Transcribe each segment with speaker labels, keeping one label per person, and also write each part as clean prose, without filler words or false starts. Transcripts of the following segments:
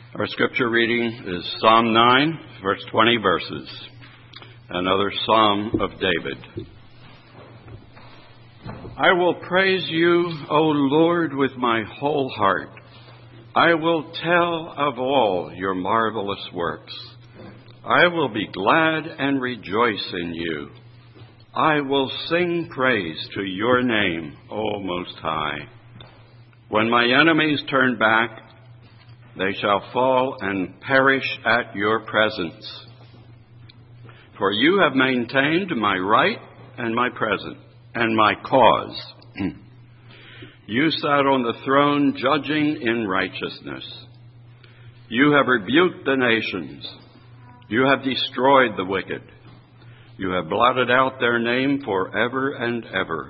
Speaker 1: Our scripture reading is Psalm 9, verse 20 verses, another Psalm of David. I will praise you, O Lord, with my whole heart. I will tell of all your marvelous works. I will be glad and rejoice in you. I will sing praise to your name, O Most High. When my enemies turn back, they shall fall and perish at your presence. For you have maintained my right and my present and my cause. You sat on the throne judging in righteousness. You have rebuked the nations. You have destroyed the wicked. You have blotted out their name forever and ever.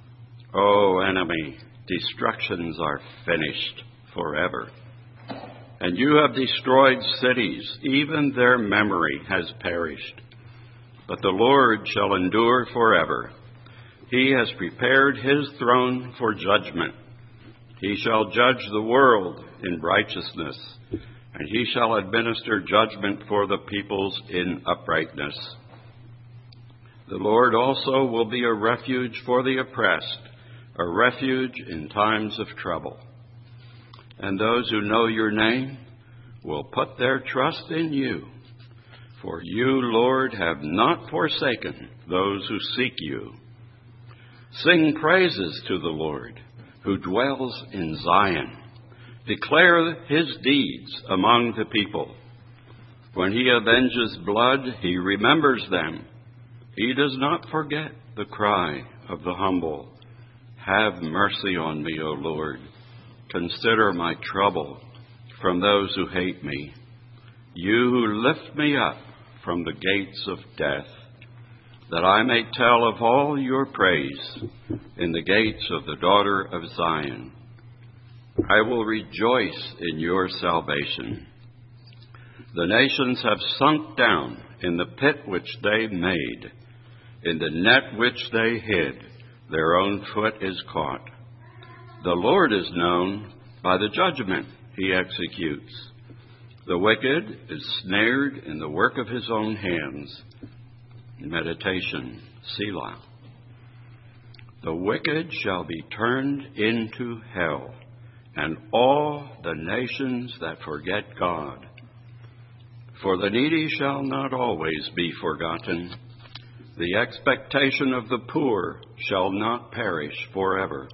Speaker 1: O enemy, destructions are finished forever. And you have destroyed cities, even their memory has perished. But the Lord shall endure forever. He has prepared his throne for judgment. He shall judge the world in righteousness, and he shall administer judgment for the peoples in uprightness. The Lord also will be a refuge for the oppressed, a refuge in times of trouble. And those who know your name will put their trust in you. For you, Lord, have not forsaken those who seek you. Sing praises to the Lord, who dwells in Zion. Declare his deeds among the people. When he avenges blood, he remembers them. He does not forget the cry of the humble. Have mercy on me, O Lord. Consider my trouble from those who hate me. You who lift me up from the gates of death, that I may tell of all your praise in the gates of the daughter of Zion. I will rejoice in your salvation. The nations have sunk down in the pit which they made. In the net which they hid, their own foot is caught. The Lord is known by the judgment he executes. The wicked is snared in the work of his own hands. Meditation, Selah. The wicked shall be turned into hell, and all the nations that forget God. For the needy shall not always be forgotten. The expectation of the poor shall not perish forever.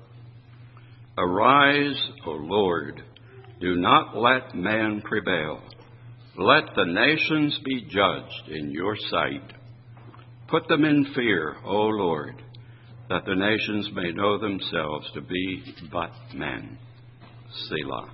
Speaker 1: Arise, O Lord, do not let man prevail. Let the nations be judged in your sight. Put them in fear, O Lord, that the nations may know themselves to be but men. Selah.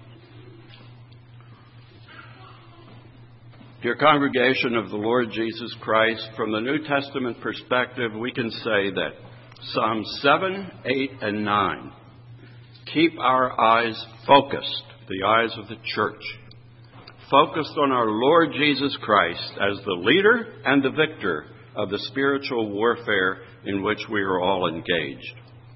Speaker 1: Dear congregation of the Lord Jesus Christ, from the New Testament perspective, we can say that Psalms 7, 8, and 9 keep our eyes focused, the eyes of the church, focused on our Lord Jesus Christ as the leader and the victor of the spiritual warfare in which we are all engaged.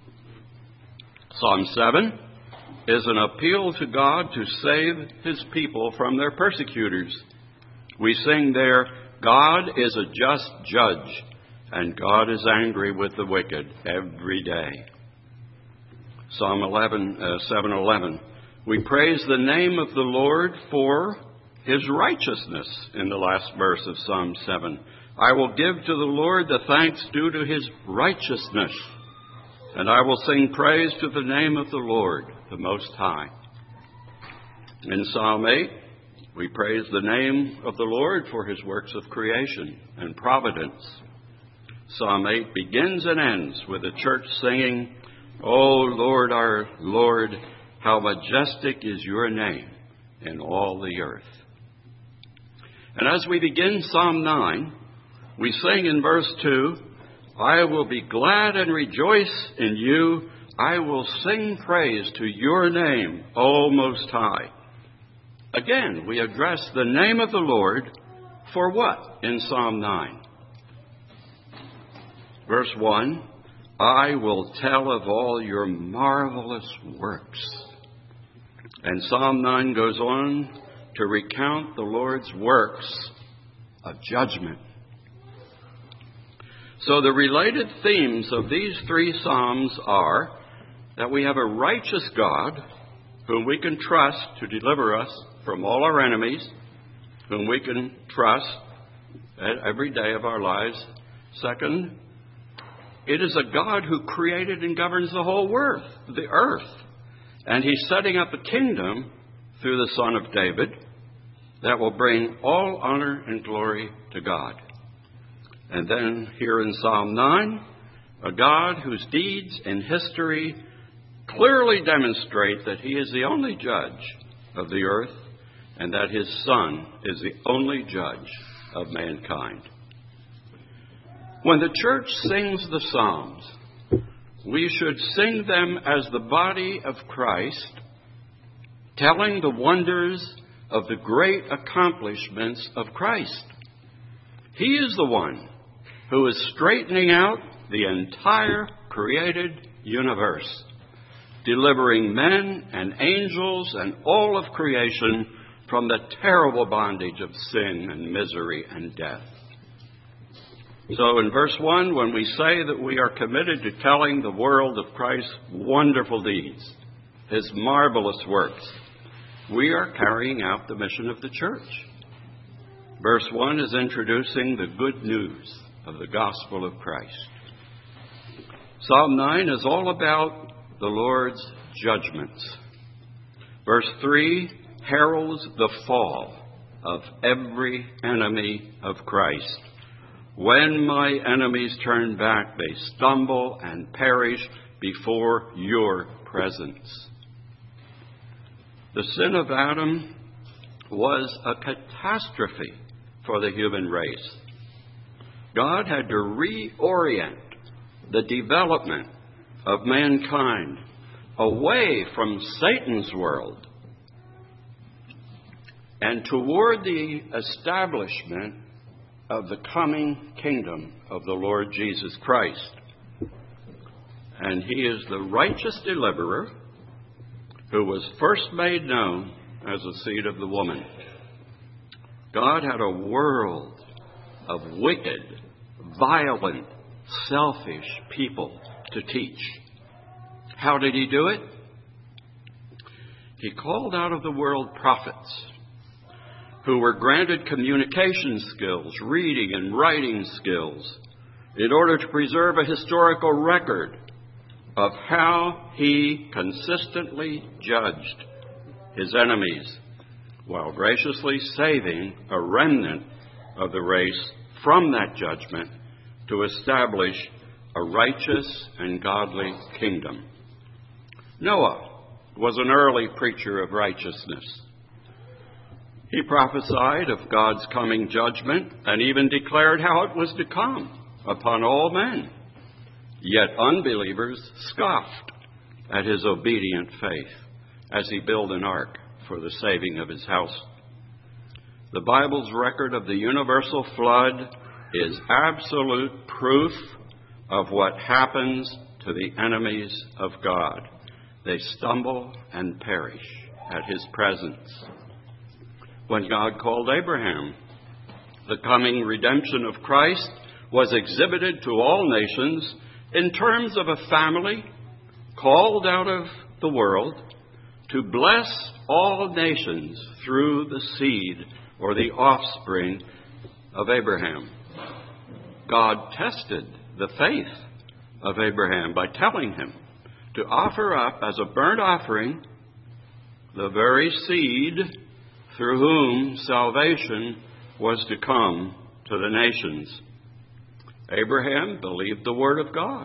Speaker 1: Psalm 7 is an appeal to God to save his people from their persecutors. We sing there, God is a just judge, and God is angry with the wicked every day. Psalm 7:11. We praise the name of the Lord for his righteousness in the last verse of Psalm 7. I will give to the Lord the thanks due to his righteousness, and I will sing praise to the name of the Lord, the Most High. In Psalm 8, we praise the name of the Lord for his works of creation and providence. Psalm 8 begins and ends with the church singing, O Lord, our Lord, how majestic is your name in all the earth. And as we begin Psalm 9, we sing in verse 2, I will be glad and rejoice in you. I will sing praise to your name, O Most High. Again, we address the name of the Lord for what in Psalm 9? Verse 1, I will tell of all your marvelous works. And Psalm 9 goes on to recount the Lord's works of judgment. So the related themes of these three Psalms are that we have a righteous God whom we can trust to deliver us from all our enemies, whom we can trust every day of our lives. Second, it is a God who created and governs the whole the earth. And he's setting up a kingdom through the Son of David that will bring all honor and glory to God. And then here in Psalm 9, a God whose deeds in history clearly demonstrate that he is the only judge of the earth and that his Son is the only judge of mankind. When the church sings the Psalms, we should sing them as the body of Christ, telling the wonders of the great accomplishments of Christ. He is the one who is straightening out the entire created universe, delivering men and angels and all of creation from the terrible bondage of sin and misery and death. So in verse 1, when we say that we are committed to telling the world of Christ's wonderful deeds, his marvelous works, we are carrying out the mission of the church. Verse 1 is introducing the good news of the gospel of Christ. Psalm 9 is all about the Lord's judgments. Verse 3 heralds the fall of every enemy of Christ. When my enemies turn back, they stumble and perish before your presence. The sin of Adam was a catastrophe for the human race. God had to reorient the development of mankind away from Satan's world and toward the establishment of the coming kingdom of the Lord Jesus Christ. And he is the righteous deliverer who was first made known as the seed of the woman. God had a world of wicked, violent, selfish people to teach. How did he do it? He called out of the world prophets who were granted communication skills, reading and writing skills, in order to preserve a historical record of how he consistently judged his enemies while graciously saving a remnant of the race from that judgment to establish a righteous and godly kingdom. Noah was an early preacher of righteousness. He prophesied of God's coming judgment and even declared how it was to come upon all men. Yet unbelievers scoffed at his obedient faith as he built an ark for the saving of his house. The Bible's record of the universal flood is absolute proof of what happens to the enemies of God. They stumble and perish at his presence. When God called Abraham, the coming redemption of Christ was exhibited to all nations in terms of a family called out of the world to bless all nations through the seed or the offspring of Abraham. God tested the faith of Abraham by telling him to offer up as a burnt offering the very seed through whom salvation was to come to the nations. Abraham believed the word of God.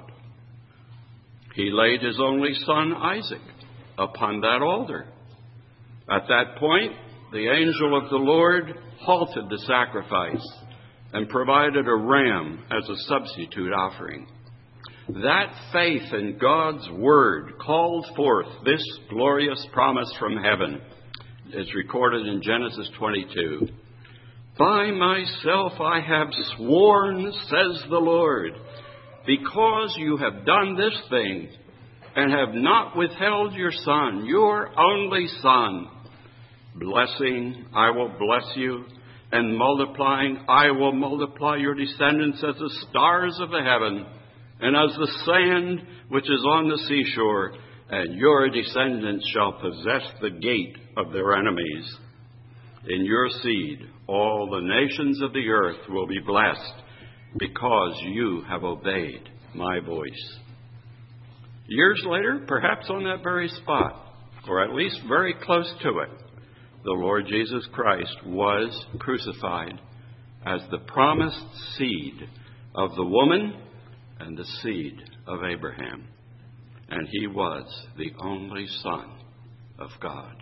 Speaker 1: He laid his only son Isaac upon that altar. At that point, the angel of the Lord halted the sacrifice and provided a ram as a substitute offering. That faith in God's word called forth this glorious promise from heaven. It's recorded in Genesis 22. By myself I have sworn, says the Lord, because you have done this thing and have not withheld your son, your only son. Blessing, I will bless you, and multiplying, I will multiply your descendants as the stars of the heaven, and as the sand which is on the seashore, and your descendants shall possess the gate of their enemies. In your seed, all the nations of the earth will be blessed, because you have obeyed my voice. Years later, perhaps on that very spot, or at least very close to it, the Lord Jesus Christ was crucified as the promised seed of the woman and the seed of Abraham. And he was the only Son of God.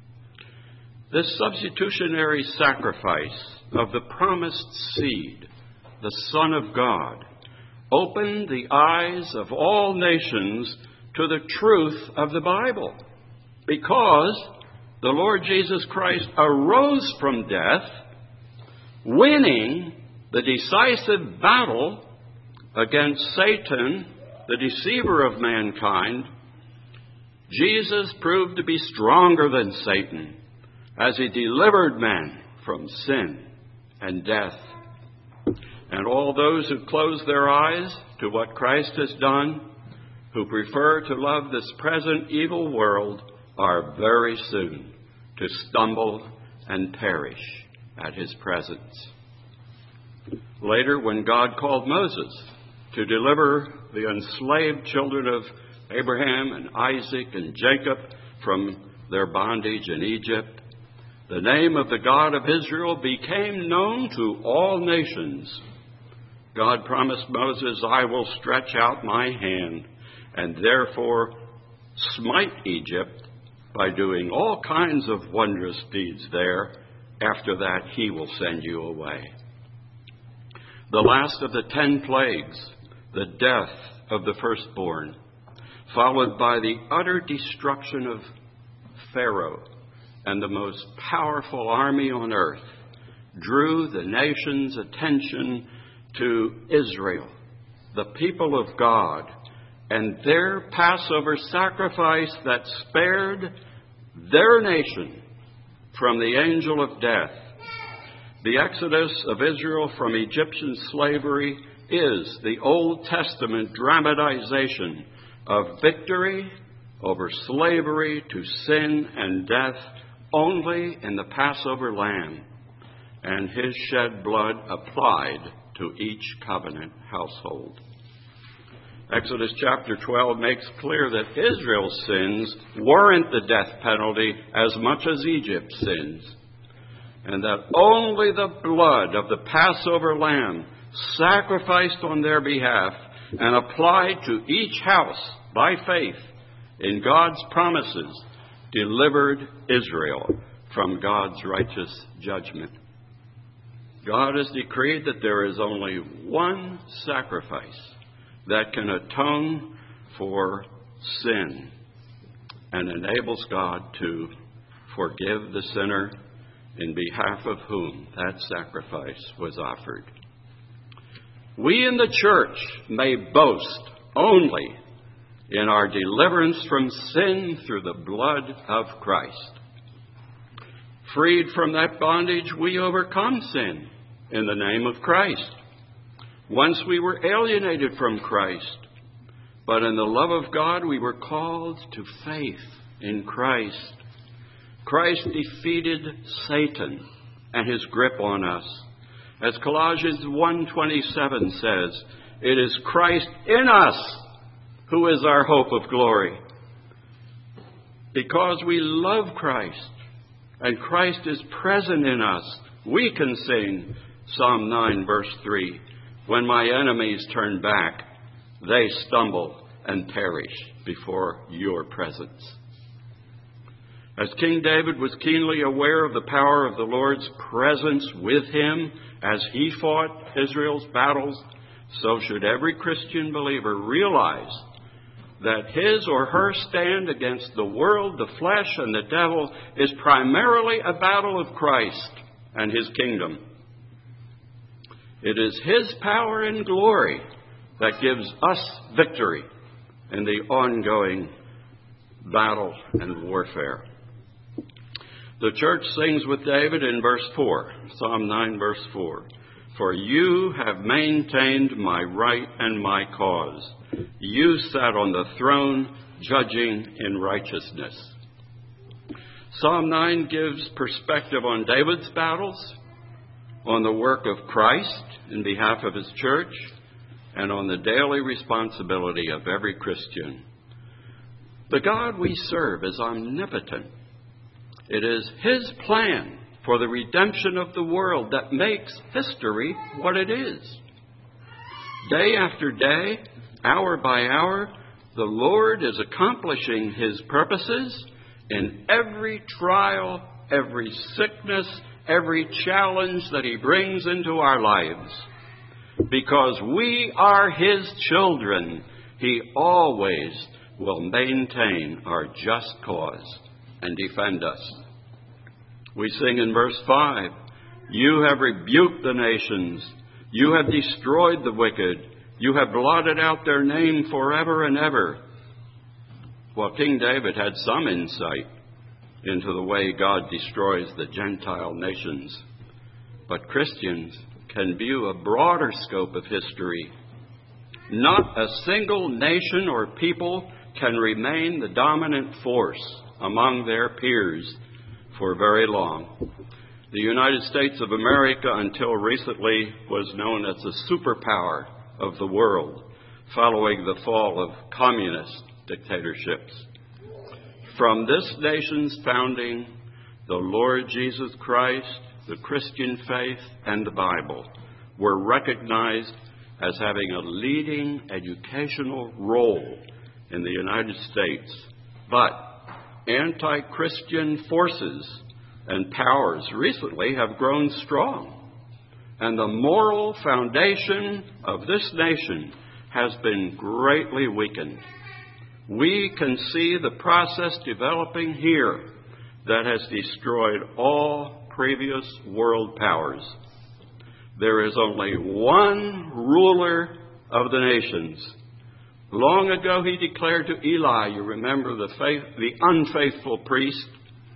Speaker 1: This substitutionary sacrifice of the promised seed, the Son of God, opened the eyes of all nations to the truth of the Bible, because the Lord Jesus Christ arose from death, winning the decisive battle against Satan, the deceiver of mankind. Jesus proved to be stronger than Satan as he delivered men from sin and death. And all those who close their eyes to what Christ has done, who prefer to love this present evil world, are very soon to stumble and perish at his presence. Later, when God called Moses to deliver the enslaved children of Abraham and Isaac and Jacob from their bondage in Egypt, the name of the God of Israel became known to all nations. God promised Moses, I will stretch out my hand and therefore smite Egypt by doing all kinds of wondrous deeds there. After that, he will send you away. The last of the 10 plagues, the death of the firstborn, followed by the utter destruction of Pharaoh and the most powerful army on earth, drew the nation's attention to Israel, the people of God, and their Passover sacrifice that spared their nation from the angel of death. The exodus of Israel from Egyptian slavery is the Old Testament dramatization of victory over slavery to sin and death only in the Passover lamb and his shed blood applied to each covenant household. Exodus chapter 12 makes clear that Israel's sins warrant the death penalty as much as Egypt's sins, and that only the blood of the Passover lamb sacrificed on their behalf and applied to each house by faith in God's promises delivered Israel from God's righteous judgment. God has decreed that there is only one sacrifice that can atone for sin and enables God to forgive the sinner in behalf of whom that sacrifice was offered. We in the church may boast only in our deliverance from sin through the blood of Christ. Freed from that bondage, we overcome sin in the name of Christ. Once we were alienated from Christ, but in the love of God we were called to faith in Christ. Christ defeated Satan and his grip on us. As Colossians 1:27 says, it is Christ in us who is our hope of glory. Because we love Christ and Christ is present in us, we can sing Psalm 9 verse 3. When my enemies turn back, they stumble and perish before your presence. As King David was keenly aware of the power of the Lord's presence with him as he fought Israel's battles, so should every Christian believer realize that his or her stand against the world, the flesh, and the devil is primarily a battle of Christ and his kingdom. It is his power and glory that gives us victory in the ongoing battle and warfare. The church sings with David in verse 4, Psalm 9, verse 4. For you have maintained my right and my cause. You sat on the throne, judging in righteousness. Psalm 9 gives perspective on David's battles, on the work of Christ in behalf of his church, and on the daily responsibility of every Christian. The God we serve is omnipotent. It is his plan for the redemption of the world that makes history what it is. Day after day, hour by hour, the Lord is accomplishing his purposes in every trial, every sickness, every challenge that he brings into our lives. Because we are his children, he always will maintain our just cause and defend us. We sing in verse 5, you have rebuked the nations, you have destroyed the wicked, you have blotted out their name forever and ever. Well, King David had some insight into the way God destroys the Gentile nations, but Christians can view a broader scope of history. Not a single nation or people can remain the dominant force among their peers for very long. The United States of America, until recently, was known as the superpower of the world, following the fall of communist dictatorships. From this nation's founding, the Lord Jesus Christ, the Christian faith, and the Bible were recognized as having a leading educational role in the United States. But anti-Christian forces and powers recently have grown strong, and the moral foundation of this nation has been greatly weakened. We can see the process developing here that has destroyed all previous world powers. There is only one ruler of the nations. Long ago he declared to Eli, you remember the unfaithful priest,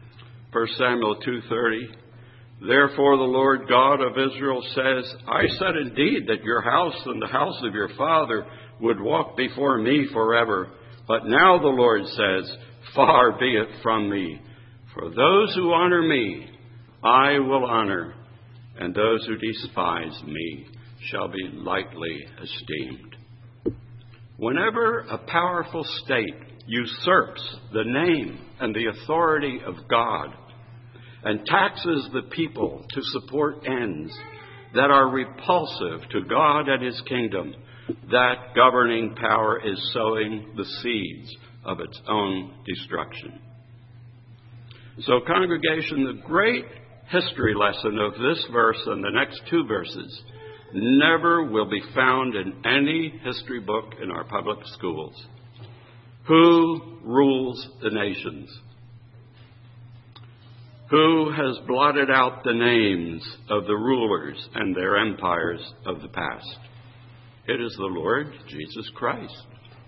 Speaker 1: 1 Samuel 2:30, therefore the Lord God of Israel says, I said indeed that your house and the house of your father would walk before me forever. But now the Lord says, far be it from me. For those who honor me, I will honor, and those who despise me shall be lightly esteemed. Whenever a powerful state usurps the name and the authority of God and taxes the people to support ends that are repulsive to God and his kingdom, that governing power is sowing the seeds of its own destruction. So, congregation, the great history lesson of this verse and the next two verses never will be found in any history book in our public schools. Who rules the nations? Who has blotted out the names of the rulers and their empires of the past? It is the Lord Jesus Christ.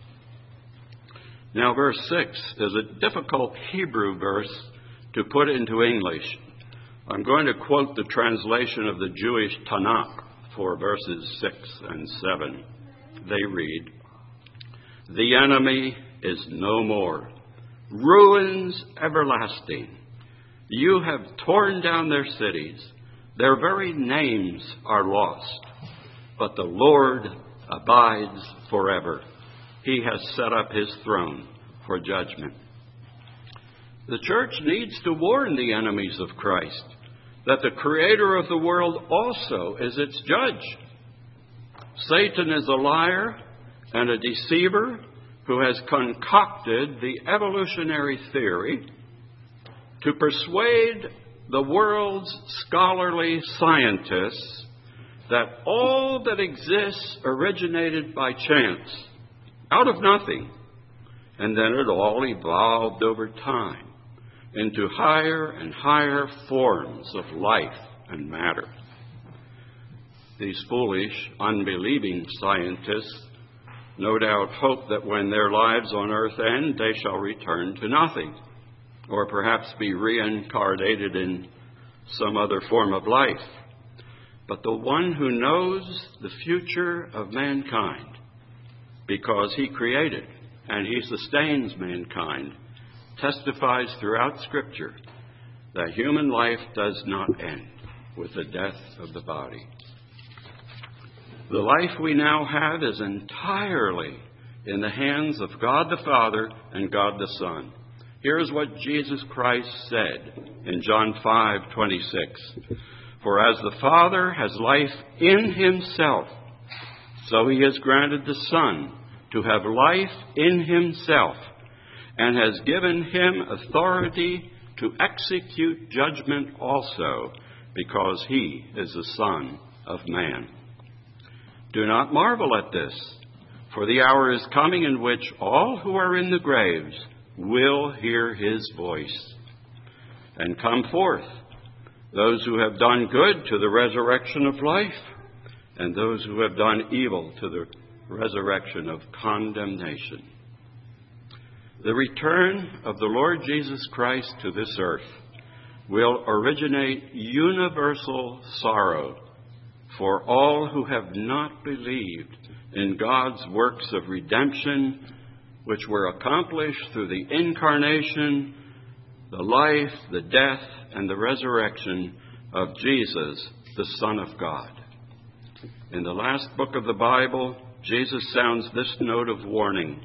Speaker 1: Now, verse 6 is a difficult Hebrew verse to put into English. I'm going to quote the translation of the Jewish Tanakh for verses 6 and 7. They read, the enemy is no more. Ruins everlasting. You have torn down their cities. Their very names are lost. But the Lord abides forever. He has set up his throne for judgment. The church needs to warn the enemies of Christ that the creator of the world also is its judge. Satan is a liar and a deceiver who has concocted the evolutionary theory to persuade the world's scholarly scientists that all that exists originated by chance, out of nothing, and then it all evolved over time into higher and higher forms of life and matter. These foolish, unbelieving scientists no doubt hope that when their lives on earth end, they shall return to nothing. or perhaps be reincarnated in some other form of life. But the one who knows the future of mankind, because he created and he sustains mankind, testifies throughout Scripture that human life does not end with the death of the body. The life we now have is entirely in the hands of God the Father and God the Son. Here is what Jesus Christ said in John 5:26. For as the Father has life in himself, so he has granted the Son to have life in himself, and has given him authority to execute judgment also, because he is the Son of Man. Do not marvel at this, for the hour is coming in which all who are in the graves will hear his voice and come forth, those who have done good to the resurrection of life, and those who have done evil to the resurrection of condemnation. The return of the Lord Jesus Christ to this earth will originate universal sorrow for all who have not believed in God's works of redemption, which were accomplished through the incarnation, the life, the death, and the resurrection of Jesus, the Son of God. In the last book of the Bible, Jesus sounds this note of warning: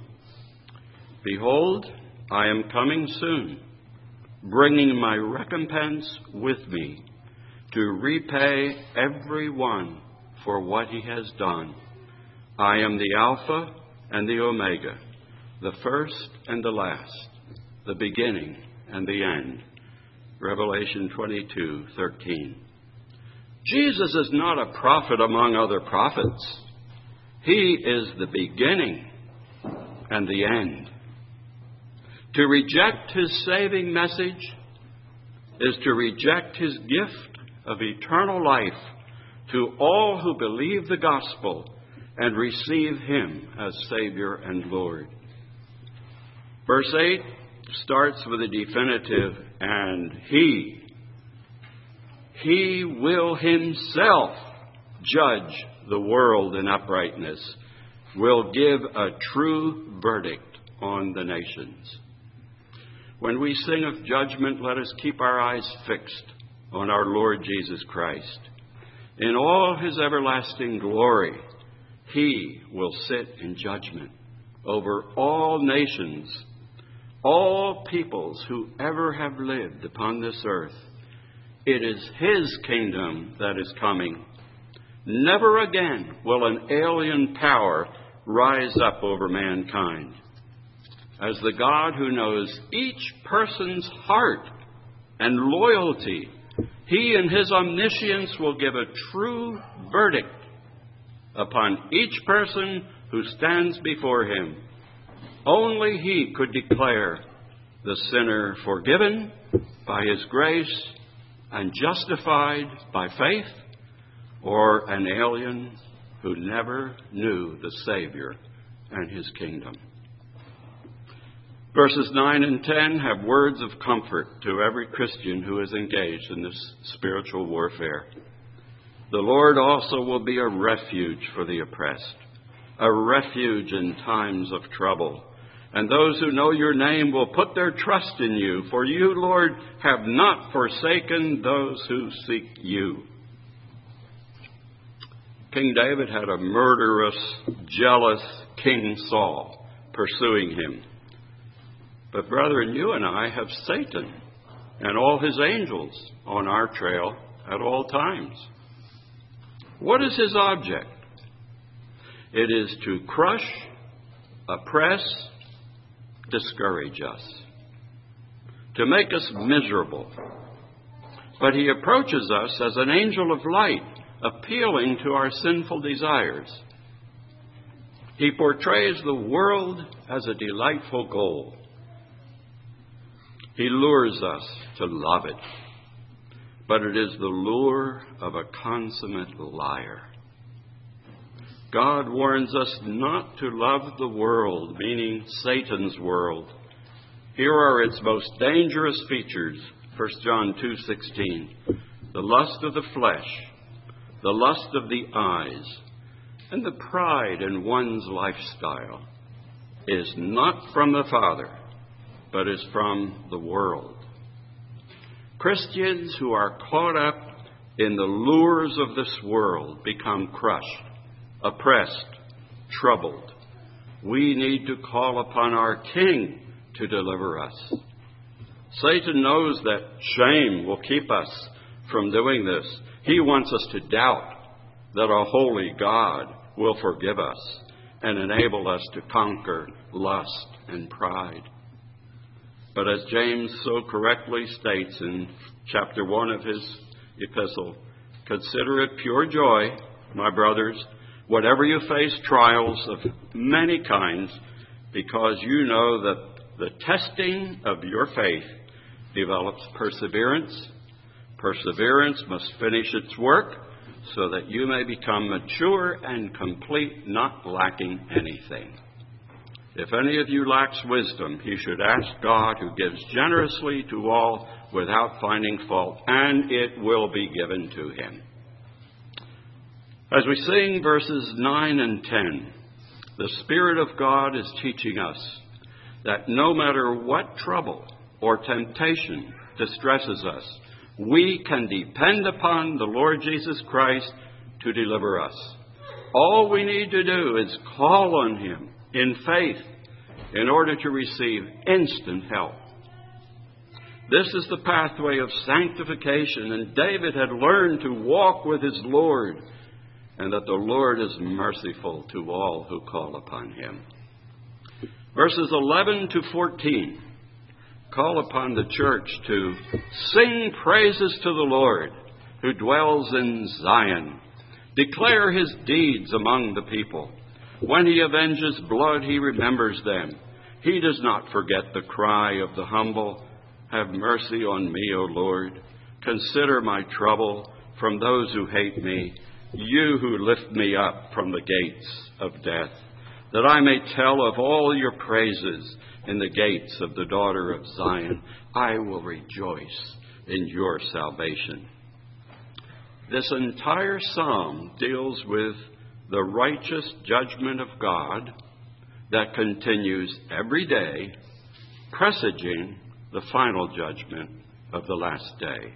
Speaker 1: Behold, I am coming soon, bringing my recompense with me to repay every one for what he has done. I am the Alpha and the Omega, the first and the last, the beginning and the end. Revelation 22:13. Jesus is not a prophet among other prophets. He is the beginning and the end. To reject his saving message is to reject his gift of eternal life to all who believe the gospel and receive him as Savior and Lord. Verse 8 starts with a definitive, and He will himself judge the world in uprightness, will give a true verdict on the nations. When we sing of judgment, let us keep our eyes fixed on our Lord Jesus Christ. In all his everlasting glory, he will sit in judgment over all nations, all peoples who ever have lived upon this earth. It is his kingdom that is coming. Never again will an alien power rise up over mankind. As the God who knows each person's heart and loyalty, he in his omniscience will give a true verdict upon each person who stands before him. Only he could declare the sinner forgiven by his grace and justified by faith, or an alien who never knew the Savior and his kingdom. Verses 9 and 10 have words of comfort to every Christian who is engaged in this spiritual warfare. The Lord also will be a refuge for the oppressed, a refuge in times of trouble. And those who know your name will put their trust in you, for you, Lord, have not forsaken those who seek you. King David had a murderous, jealous King Saul pursuing him. But brethren, you and I have Satan and all his angels on our trail at all times. What is his object? It is to crush, oppress, discourage us, to make us miserable. But he approaches us as an angel of light, appealing to our sinful desires. He portrays the world as a delightful goal. He lures us to love it, but it is the lure of a consummate liar. God warns us not to love the world, meaning Satan's world. Here are its most dangerous features. 1 John 2:16. The lust of the flesh, the lust of the eyes, and the pride in one's lifestyle is not from the Father, but is from the world. Christians who are caught up in the lures of this world become crushed, oppressed, troubled. We need to call upon our King to deliver us. Satan knows that shame will keep us from doing this. He wants us to doubt that a holy God will forgive us and enable us to conquer lust and pride. But as James so correctly states in chapter 1 of his epistle, consider it pure joy, my brothers, whatever you face trials of many kinds, because you know that the testing of your faith develops perseverance. Perseverance must finish its work so that you may become mature and complete, not lacking anything. If any of you lacks wisdom, he should ask God, who gives generously to all without finding fault, and it will be given to him. As we sing verses 9 and 10, the Spirit of God is teaching us that no matter what trouble or temptation distresses us, we can depend upon the Lord Jesus Christ to deliver us. All we need to do is call on him in faith in order to receive instant help. This is the pathway of sanctification, and David had learned to walk with his Lord, and that the Lord is merciful to all who call upon him. Verses 11 to 14 call upon the church to sing praises to the Lord who dwells in Zion. Declare his deeds among the people. When he avenges blood, he remembers them. He does not forget the cry of the humble. Have mercy on me, O Lord. Consider my trouble from those who hate me, you who lift me up from the gates of death, that I may tell of all your praises in the gates of the daughter of Zion. I will rejoice in your salvation. This entire psalm deals with the righteous judgment of God that continues every day, presaging the final judgment of the last day.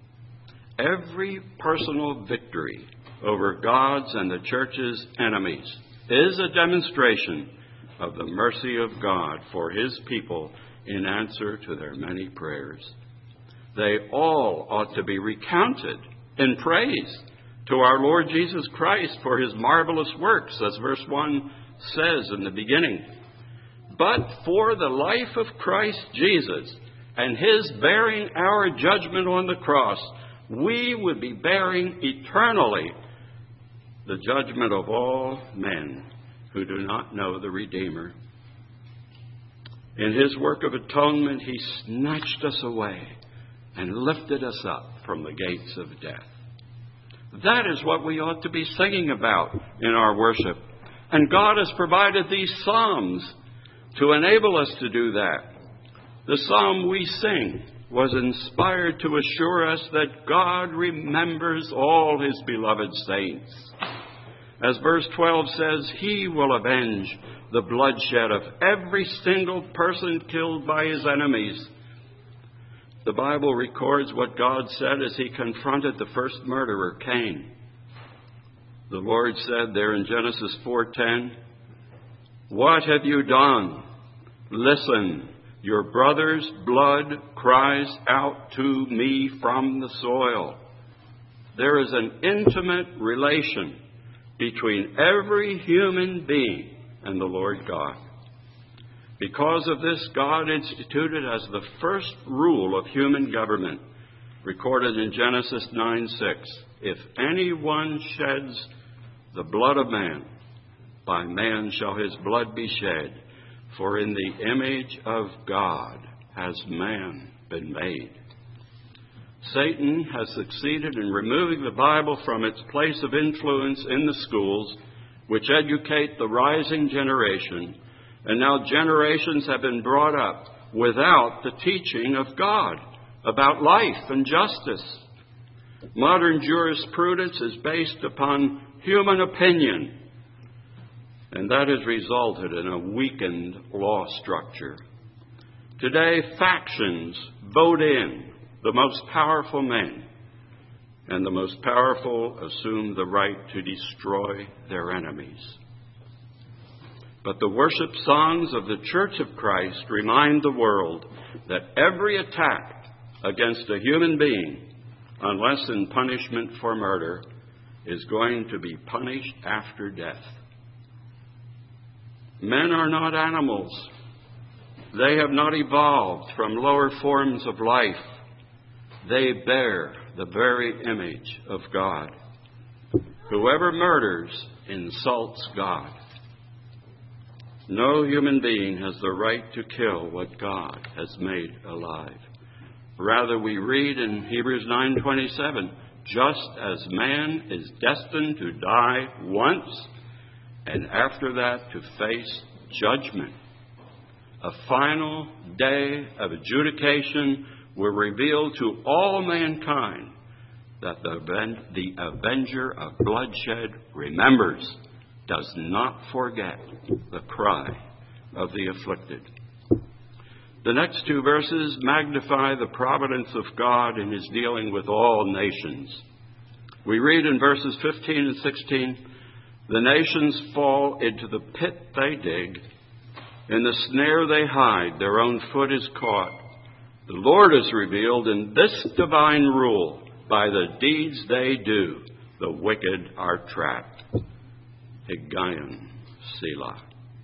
Speaker 1: Every personal victory over God's and the church's enemies is a demonstration of the mercy of God for his people in answer to their many prayers. They all ought to be recounted in praise to our Lord Jesus Christ for his marvelous works, as verse 1 says in the beginning. But for the life of Christ Jesus and his bearing our judgment on the cross, we would be bearing eternally the judgment of all men who do not know the Redeemer. In his work of atonement, he snatched us away and lifted us up from the gates of death. That is what we ought to be singing about in our worship. And God has provided these psalms to enable us to do that. The psalm we sing was inspired to assure us that God remembers all his beloved saints. As verse 12 says, he will avenge the bloodshed of every single person killed by his enemies. The Bible records what God said as he confronted the first murderer, Cain. The Lord said there in Genesis 4:10, "What have you done? Listen, your brother's blood cries out to me from the soil." There is an intimate relation between every human being and the Lord God. Because of this, God instituted as the first rule of human government, recorded in Genesis 9:6, "If anyone sheds the blood of man, by man shall his blood be shed, for in the image of God has man been made." Satan has succeeded in removing the Bible from its place of influence in the schools, which educate the rising generation, and now generations have been brought up without the teaching of God about life and justice. Modern jurisprudence is based upon human opinion, and that has resulted in a weakened law structure. Today, factions vote in the most powerful men, and the most powerful assume the right to destroy their enemies. But the worship songs of the Church of Christ remind the world that every attack against a human being, unless in punishment for murder, is going to be punished after death. Men are not animals. They have not evolved from lower forms of life. They bear the very image of God. Whoever murders insults God. No human being has the right to kill what God has made alive. Rather, we read in Hebrews 9:27, just as man is destined to die once, and after that to face judgment. A final day of adjudication will reveal to all mankind that the avenger of bloodshed remembers, does not forget the cry of the afflicted. The next two verses magnify the providence of God in his dealing with all nations. We read in verses 15 and 16, the nations fall into the pit they dig. In the snare they hide, their own foot is caught. The Lord is revealed in this divine rule. By the deeds they do, the wicked are trapped. Higgaion, Selah.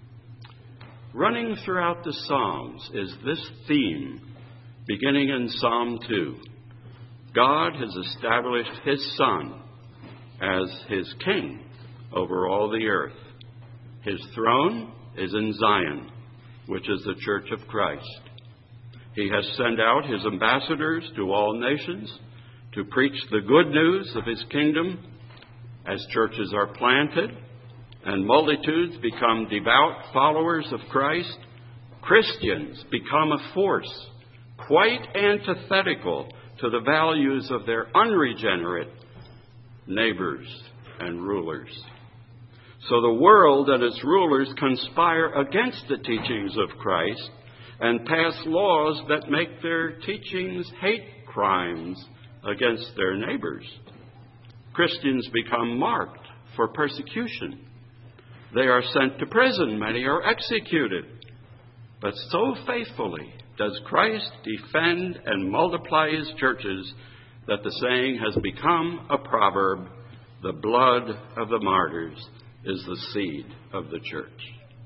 Speaker 1: Running throughout the Psalms is this theme, beginning in Psalm 2. God has established his Son as his king over all the earth. His throne is in Zion, which is the Church of Christ. He has sent out his ambassadors to all nations to preach the good news of his kingdom. As churches are planted and multitudes become devout followers of Christ, Christians become a force quite antithetical to the values of their unregenerate neighbors and rulers. So the world and its rulers conspire against the teachings of Christ and pass laws that make their teachings hate crimes against their neighbors. Christians become marked for persecution. They are sent to prison. Many are executed. But so faithfully does Christ defend and multiply his churches that the saying has become a proverb, the blood of the martyrs is the seed of the church.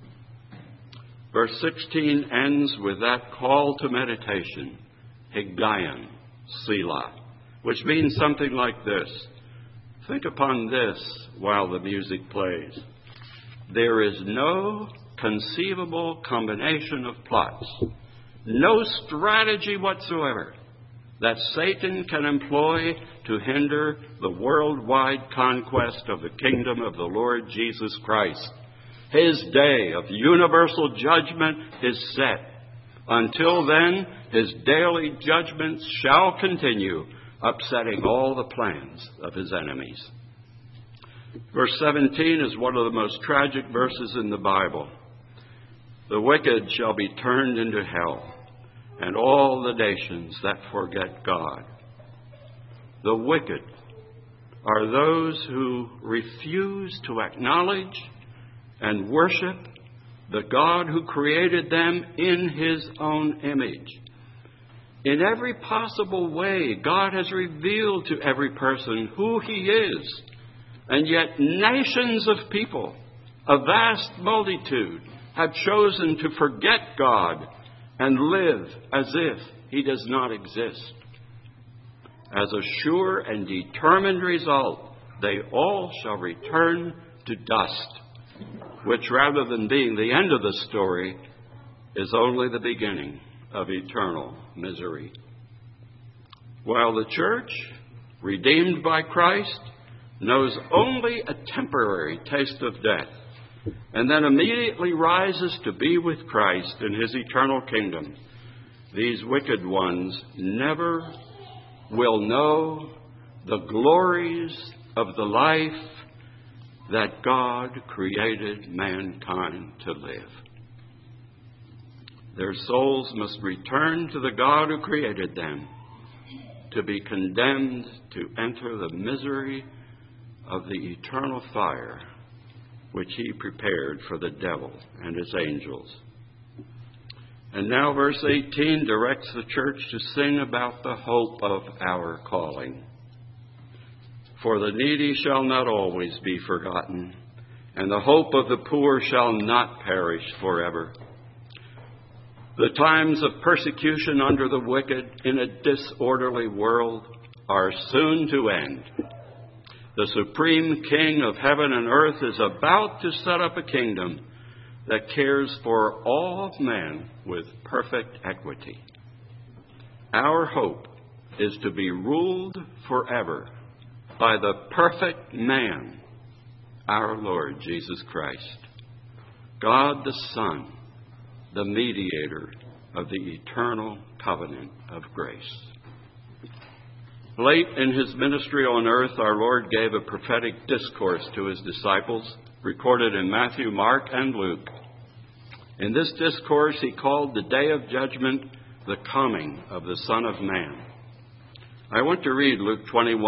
Speaker 1: Verse 16 ends with that call to meditation, Higgaion, Selah, which means something like this. Think upon this while the music plays. There is no conceivable combination of plots, no strategy whatsoever that Satan can employ to hinder the worldwide conquest of the kingdom of the Lord Jesus Christ. His day of universal judgment is set. Until then, his daily judgments shall continue, upsetting all the plans of his enemies. Verse 17 is one of the most tragic verses in the Bible. The wicked shall be turned into hell, and all the nations that forget God. The wicked are those who refuse to acknowledge and worship the God who created them in his own image. In every possible way, God has revealed to every person who he is. And yet nations of people, a vast multitude, have chosen to forget God and live as if he does not exist. As a sure and determined result, they all shall return to dust, which rather than being the end of the story, is only the beginning of eternal misery. While the church, redeemed by Christ, knows only a temporary taste of death, and then immediately rises to be with Christ in his eternal kingdom, these wicked ones never will know the glories of the life that God created mankind to live. Their souls must return to the God who created them, to be condemned to enter the misery of the eternal fire which he prepared for the devil and his angels. And now verse 18 directs the church to sing about the hope of our calling. For the needy shall not always be forgotten, and the hope of the poor shall not perish forever. The times of persecution under the wicked in a disorderly world are soon to end. The supreme King of heaven and earth is about to set up a kingdom that cares for all men with perfect equity. Our hope is to be ruled forever by the perfect man, our Lord Jesus Christ, God the Son, the mediator of the eternal covenant of grace. Late in his ministry on earth, our Lord gave a prophetic discourse to his disciples, recorded in Matthew, Mark, and Luke. In this discourse, he called the day of judgment the coming of the Son of Man. I want to read Luke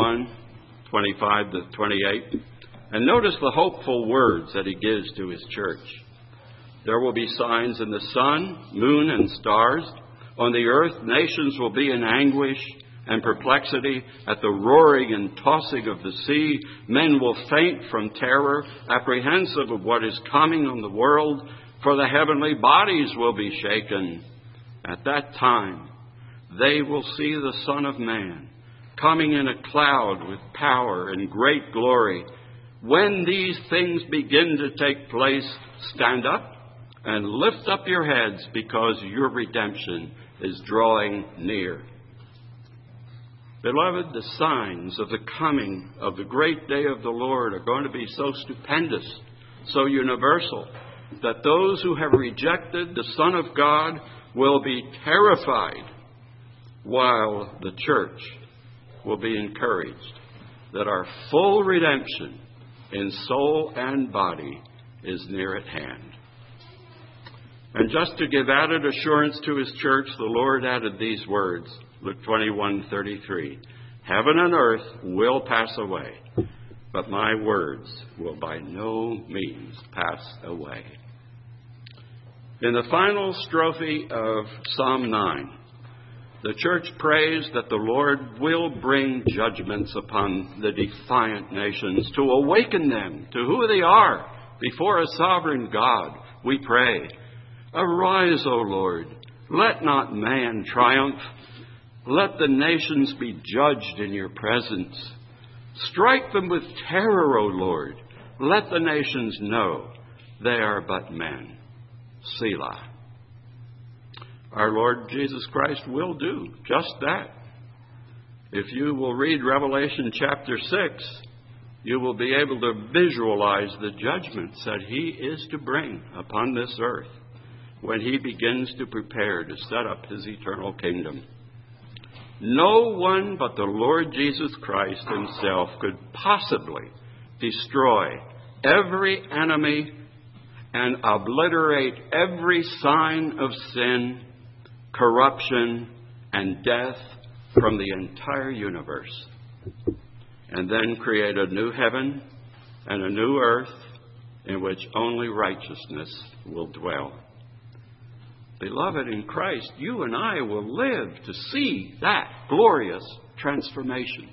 Speaker 1: 21:25 to 28, and notice the hopeful words that he gives to his church. There will be signs in the sun, moon, and stars. On the earth, nations will be in anguish and perplexity at the roaring and tossing of the sea. Men will faint from terror, apprehensive of what is coming on the world, for the heavenly bodies will be shaken. At that time, they will see the Son of Man coming in a cloud with power and great glory. When these things begin to take place, stand up and lift up your heads, because your redemption is drawing near. Beloved, the signs of the coming of the great day of the Lord are going to be so stupendous, so universal, that those who have rejected the Son of God will be terrified, while the church will be encouraged that our full redemption in soul and body is near at hand. And just to give added assurance to his church, the Lord added these words, Luke 21:33, heaven and earth will pass away, but my words will by no means pass away. In the final strophe of Psalm 9, the church prays that the Lord will bring judgments upon the defiant nations to awaken them to who they are before a sovereign God. We pray, arise, O Lord, let not man triumph. Let the nations be judged in your presence. Strike them with terror, O Lord. Let the nations know they are but men. Selah. Our Lord Jesus Christ will do just that. If you will read Revelation chapter 6, you will be able to visualize the judgments that he is to bring upon this earth when he begins to prepare to set up his eternal kingdom. No one but the Lord Jesus Christ himself could possibly destroy every enemy and obliterate every sign of sin, corruption, and death from the entire universe, and then create a new heaven and a new earth in which only righteousness will dwell. Beloved in Christ, you and I will live to see that glorious transformation.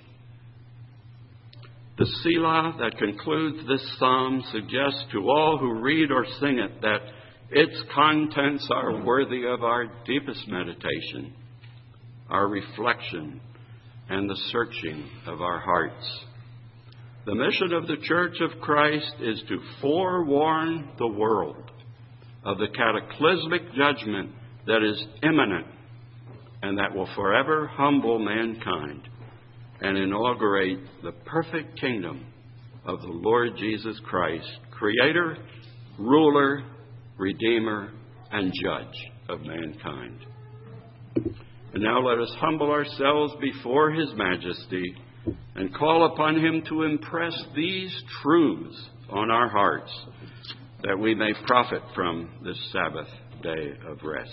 Speaker 1: The Selah that concludes this psalm suggests to all who read or sing it that its contents are worthy of our deepest meditation, our reflection, and the searching of our hearts. The mission of the Church of Christ is to forewarn the world of the cataclysmic judgment that is imminent and that will forever humble mankind and inaugurate the perfect kingdom of the Lord Jesus Christ, Creator, Ruler, Redeemer, and Judge of mankind. And now let us humble ourselves before His majesty and call upon Him to impress these truths on our hearts, that we may profit from this Sabbath day of rest.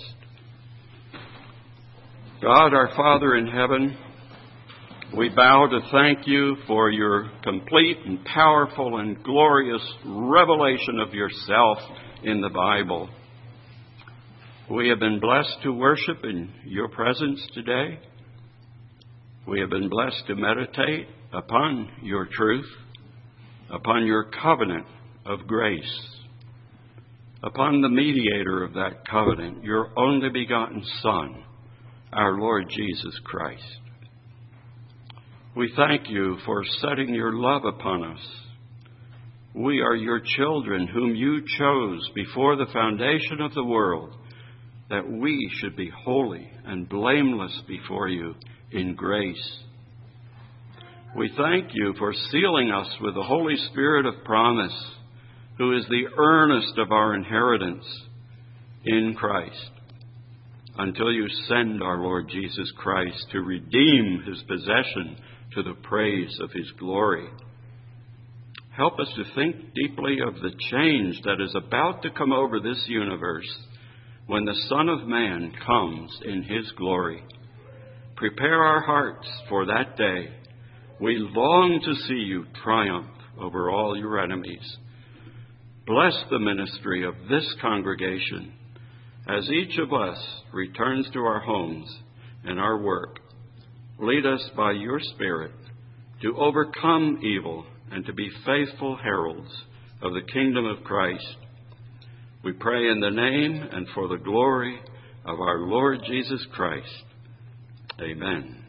Speaker 1: God, our Father in heaven, we bow to thank You for Your complete and powerful and glorious revelation of Yourself in the Bible. We have been blessed to worship in Your presence today. We have been blessed to meditate upon Your truth, upon Your covenant of grace, upon the mediator of that covenant, Your only begotten Son, our Lord Jesus Christ. We thank You for setting Your love upon us. We are Your children, whom You chose before the foundation of the world, that we should be holy and blameless before You in grace. We thank You for sealing us with the Holy Spirit of promise, who is the earnest of our inheritance in Christ, until You send our Lord Jesus Christ to redeem His possession to the praise of His glory. Help us to think deeply of the change that is about to come over this universe when the Son of Man comes in His glory. Prepare our hearts for that day. We long to see You triumph over all Your enemies. Bless the ministry of this congregation as each of us returns to our homes and our work. Lead us by Your Spirit to overcome evil and to be faithful heralds of the kingdom of Christ. We pray in the name and for the glory of our Lord Jesus Christ. Amen.